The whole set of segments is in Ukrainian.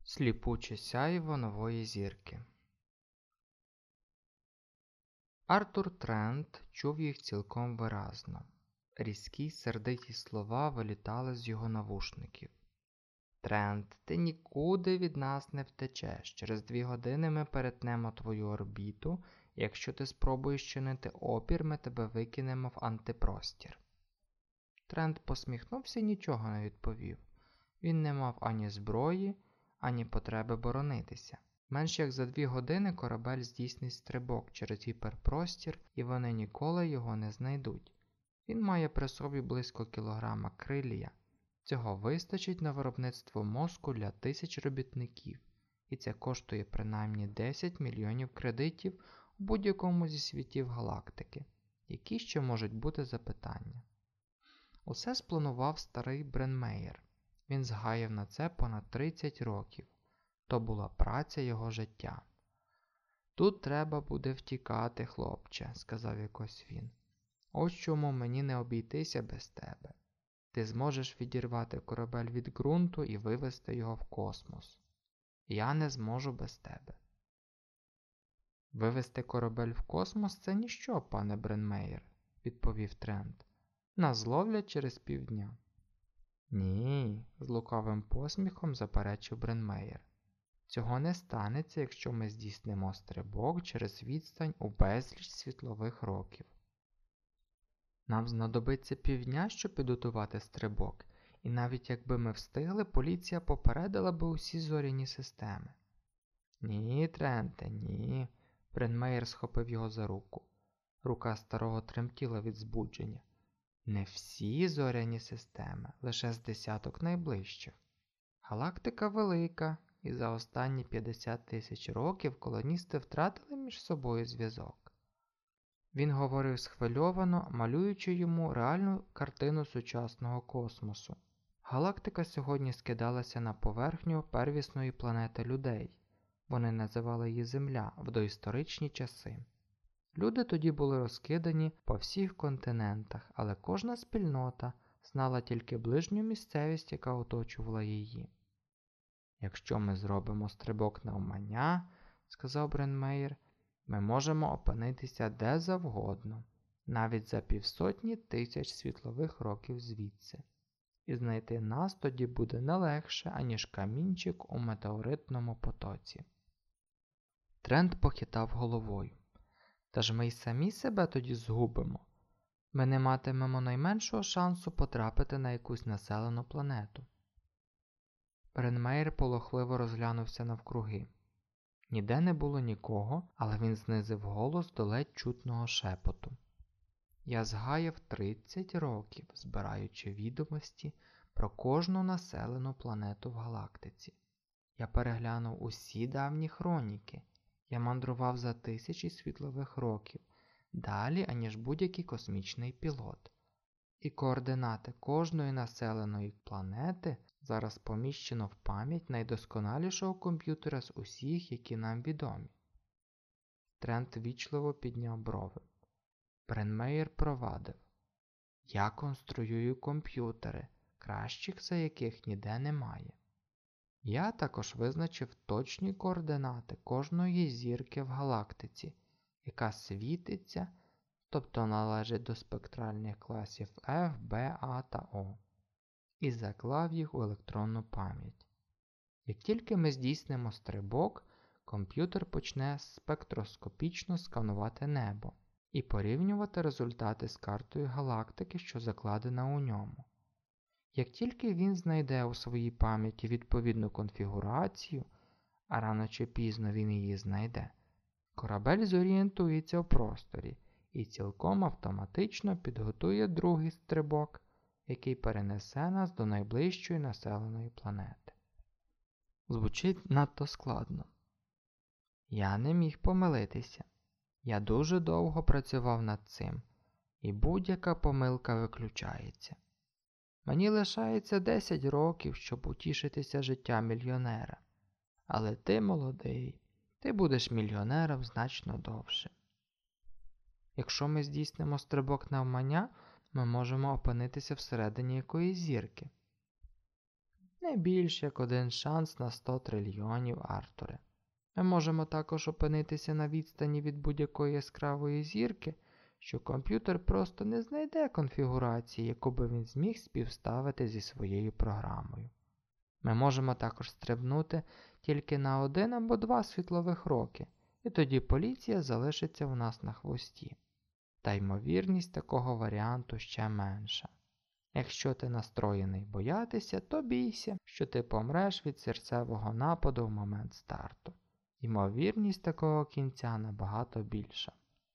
Сліпуче сяйво нової зірки. Артур Трент чув їх цілком виразно. Різкі, сердиті слова вилітали з його навушників. «Трент, ти нікуди від нас не втечеш. Через 2 години ми перетнемо твою орбіту. Якщо ти спробуєш чинити опір, ми тебе викинемо в антипростір». Трент посміхнувся і нічого не відповів. Він не мав ані зброї, ані потреби боронитися. Менш як за 2 години корабель здійснить стрибок через гіперпростір, і вони ніколи його не знайдуть. Він має при собі близько кілограма крилія. Цього вистачить на виробництво мозку для 1000 робітників, і це коштує принаймні 10 мільйонів кредитів у будь-якому зі світів галактики. Які ще можуть бути запитання? Усе спланував старий Бренмеєр. Він згаяв на це понад 30 років. То була праця його життя. «Тут треба буде втікати, хлопче», – сказав якось він. «Ось чому мені не обійтися без тебе. Ти зможеш відірвати корабель від ґрунту і вивести його в космос. Я не зможу без тебе». «Вивести корабель в космос – це ніщо, пане Бренмеєр», – відповів Трент. «Нас зловлять через півдня». «Ні», – з лукавим посміхом заперечив Бренмеєр. «Цього не станеться, якщо ми здійснимо стрибок через відстань у безліч світлових років. Нам знадобиться півдня, щоб підготувати стрибок, і навіть якби ми встигли, поліція попередила би усі зоряні системи». «Ні, Тренте, ні», – Бренмеєр схопив його за руку. Рука старого тремтіла від збудження. «Не всі зоряні системи, лише з десяток найближчих. Галактика велика, і за останні 50 тисяч років колоністи втратили між собою зв'язок». Він говорив схвильовано, малюючи йому реальну картину сучасного космосу. Галактика сьогодні скидалася на поверхню первісної планети людей. Вони називали її Земля в доісторичні часи. Люди тоді були розкидані по всіх континентах, але кожна спільнота знала тільки ближню місцевість, яка оточувала її. «Якщо ми зробимо стрибок навмання, – сказав Бренмеєр, – ми можемо опинитися де завгодно, навіть за 500 тисяч світлових років звідси. І знайти нас тоді буде не легше, аніж камінчик у метеоритному потоці». Трент похитав головою. «Та ж ми й самі себе тоді згубимо. Ми не матимемо найменшого шансу потрапити на якусь населену планету». Бренмеєр полохливо розглянувся навкруги. Ніде не було нікого, але він знизив голос до ледь чутного шепоту. «Я згаяв 30 років, збираючи відомості про кожну населену планету в галактиці. Я переглянув усі давні хроніки. Я мандрував за 1000 світлових років, далі, аніж будь-який космічний пілот. І координати кожної населеної планети зараз поміщено в пам'ять найдосконалішого комп'ютера з усіх, які нам відомі». Трент вічливо підняв брови. Бренмеєр провадив. «Я конструюю комп'ютери, кращих за яких ніде немає. Я також визначив точні координати кожної зірки в галактиці, яка світиться, тобто належить до спектральних класів F, B, A та O, і заклав їх у електронну пам'ять. Як тільки ми здійснимо стрибок, комп'ютер почне спектроскопічно сканувати небо і порівнювати результати з картою галактики, що закладена у ньому. Як тільки він знайде у своїй пам'яті відповідну конфігурацію, а рано чи пізно він її знайде, корабель зорієнтується в просторі і цілком автоматично підготує другий стрибок, який перенесе нас до найближчої населеної планети». Звучить надто складно. Я не міг помилитися. Я дуже довго працював над цим, і будь-яка помилка виключається. Мені лишається 10 років, щоб утішитися життям мільйонера. Але ти молодий, ти будеш мільйонером значно довше. Якщо ми здійснимо стрибок навмання, ми можемо опинитися всередині якоїсь зірки. Не більш як один шанс на 100 трильйонів, Артуре. Ми можемо також опинитися на відстані від будь-якої яскравої зірки, що комп'ютер просто не знайде конфігурації, яку би він зміг співставити зі своєю програмою. Ми можемо також стрибнути тільки на 1 або 2 світлових роки, і тоді поліція залишиться в нас на хвості. Та ймовірність такого варіанту ще менша. Якщо ти настроєний боятися, то бійся, що ти помреш від серцевого нападу в момент старту. Ймовірність такого кінця набагато більша.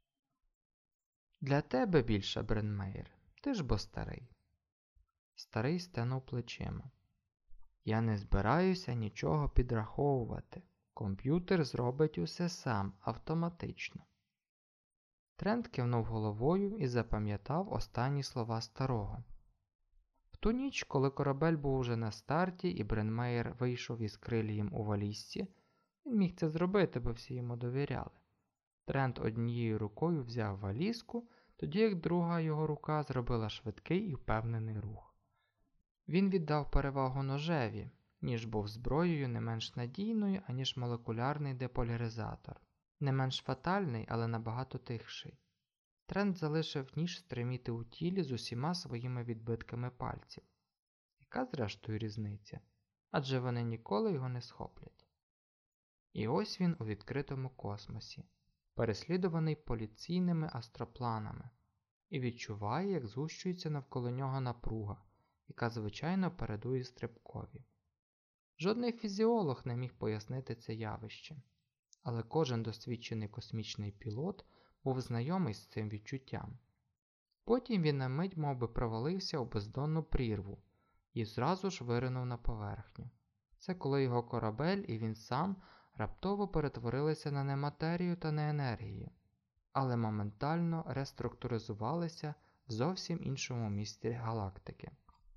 Для тебе більша, Бренмейр. Ти ж бо старий. Старий стенув плечима. Я не збираюся нічого підраховувати. Комп'ютер зробить усе сам, автоматично. Трент кивнув головою і запам'ятав останні слова старого. В ту ніч, коли корабель був уже на старті і Бренмейер вийшов із крилієм у валізці, він міг це зробити, бо всі йому довіряли. Трент однією рукою взяв валізку, тоді як друга його рука зробила швидкий і впевнений рух. Він віддав перевагу ножеві, ніж був зброєю не менш надійною, аніж молекулярний деполяризатор. Не менш фатальний, але набагато тихший. Трент залишив ніж стриміти у тілі з усіма своїми відбитками пальців. Яка зрештою різниця? Адже вони ніколи його не схоплять. І ось він у відкритому космосі, переслідуваний поліційними астропланами, і відчуває, як згущується навколо нього напруга, яка звичайно передує стрибкові. Жодний фізіолог не міг пояснити це явище, але кожен досвідчений космічний пілот був знайомий з цим відчуттям. Потім він на мить мовби провалився у бездонну прірву і зразу ж виринув на поверхню. Це коли його корабель і він сам раптово перетворилися на нематерію та не енергію, але моментально реструктуризувалися в зовсім іншому місці галактики.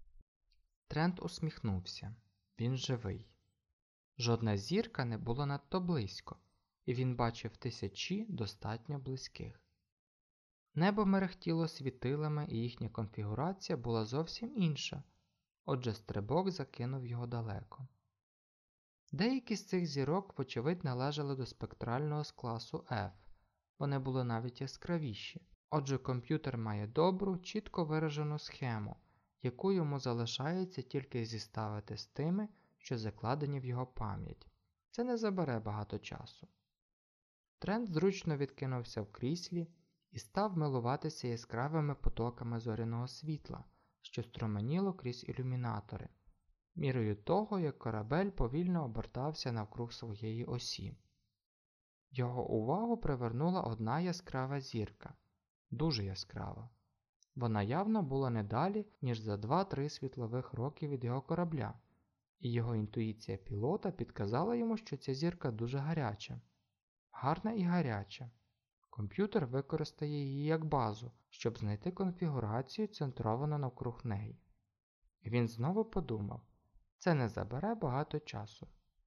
Трент усміхнувся. Він живий. Жодна зірка не була надто близько, і він бачив тисячі достатньо близьких. Небо мерехтіло світилами, і їхня конфігурація була зовсім інша, отже стрибок закинув його далеко. Деякі з цих зірок, вочевидь, належали до спектрального класу F, вони були навіть яскравіші. Отже, комп'ютер має добру, чітко виражену схему, яку йому залишається тільки зіставити з тими, що закладені в його пам'ять. Це не забере багато часу. Трент зручно відкинувся в кріслі і став милуватися яскравими потоками зоряного світла, що струменіло крізь ілюмінатори, мірою того, як корабель повільно обертався навкруг своєї осі. Його увагу привернула одна яскрава зірка, дуже яскрава. Вона явно була не далі, ніж за 2-3 світлових роки від його корабля, і його інтуїція пілота підказала йому, що ця зірка дуже гаряча. Гарна і гаряча. Комп'ютер використає її як базу, щоб знайти конфігурацію, центровану навкруг неї. І він знову подумав, це не забере багато часу.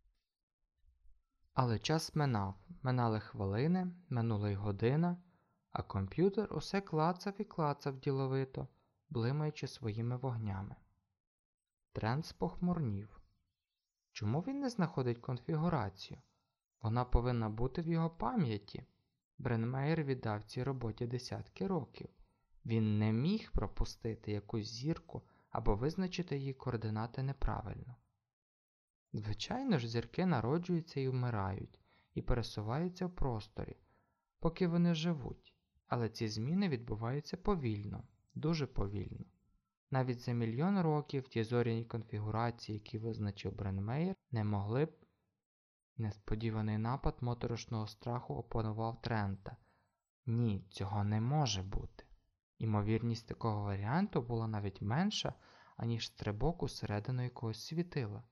Але час минав, минали хвилини, минула й година, а комп'ютер усе клацав і клацав діловито, блимаючи своїми вогнями. Трент спохмурнів. Чому він не знаходить конфігурацію? Вона повинна бути в його пам'яті. Бренмейер віддав цій роботі десятки років. Він не міг пропустити якусь зірку або визначити її координати неправильно. Звичайно ж, зірки народжуються і вмирають, і пересуваються в просторі, поки вони живуть, але ці зміни відбуваються повільно, дуже повільно. Навіть за мільйон років ті зоряні конфігурації, які визначив Бренмейер, не могли б. Несподіваний напад моторошного страху опанував Трента. Ні, цього не може бути. Імовірність такого варіанту була навіть менша, аніж стрибок усередину якогось світила.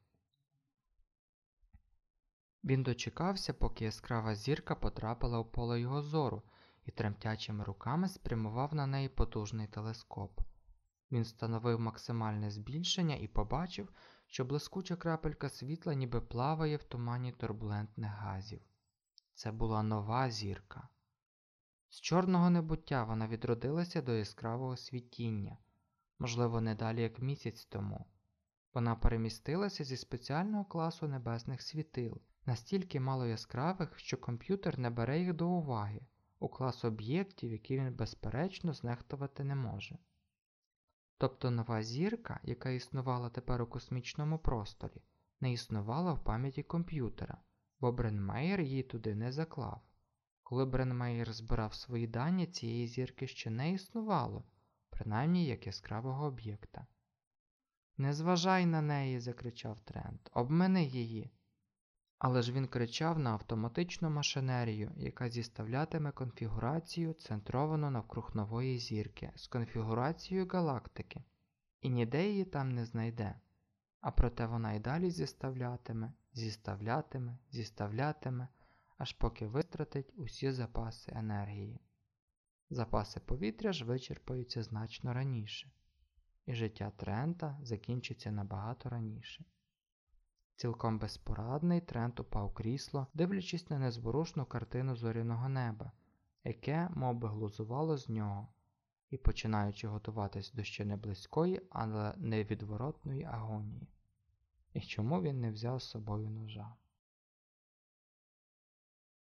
Він дочекався, поки яскрава зірка потрапила в поле його зору, і тремтячими руками спрямував на неї потужний телескоп. Він встановив максимальне збільшення і побачив, що блискуча крапелька світла ніби плаває в тумані турбулентних газів. Це була нова зірка. З чорного небуття вона відродилася до яскравого світіння, можливо, не далі як місяць тому. Вона перемістилася зі спеціального класу небесних світил, настільки мало яскравих, що комп'ютер не бере їх до уваги, у клас об'єктів, які він безперечно знехтувати не може. Тобто нова зірка, яка існувала тепер у космічному просторі, не існувала в пам'яті комп'ютера, бо Бренмеєр її туди не заклав. Коли Бренмеєр збирав свої дані, цієї зірки ще не існувало, принаймні як яскравого об'єкта. «Не зважай на неї!» – закричав Трент. «Обмини її!» Але ж він кричав на автоматичну машинерію, яка зіставлятиме конфігурацію, центровану навкруг нової зірки, з конфігурацією галактики, і ніде її там не знайде. А проте вона й далі зіставлятиме, аж поки витратить усі запаси енергії. Запаси повітря ж вичерпаються значно раніше, і життя Трента закінчиться набагато раніше. Цілком безпорадний Трент упав у крісло, дивлячись на незворушну картину зоряного неба, яке мовби глузувало з нього, і починаючи готуватись до ще не близької, але невідворотної агонії. І чому він не взяв з собою ножа?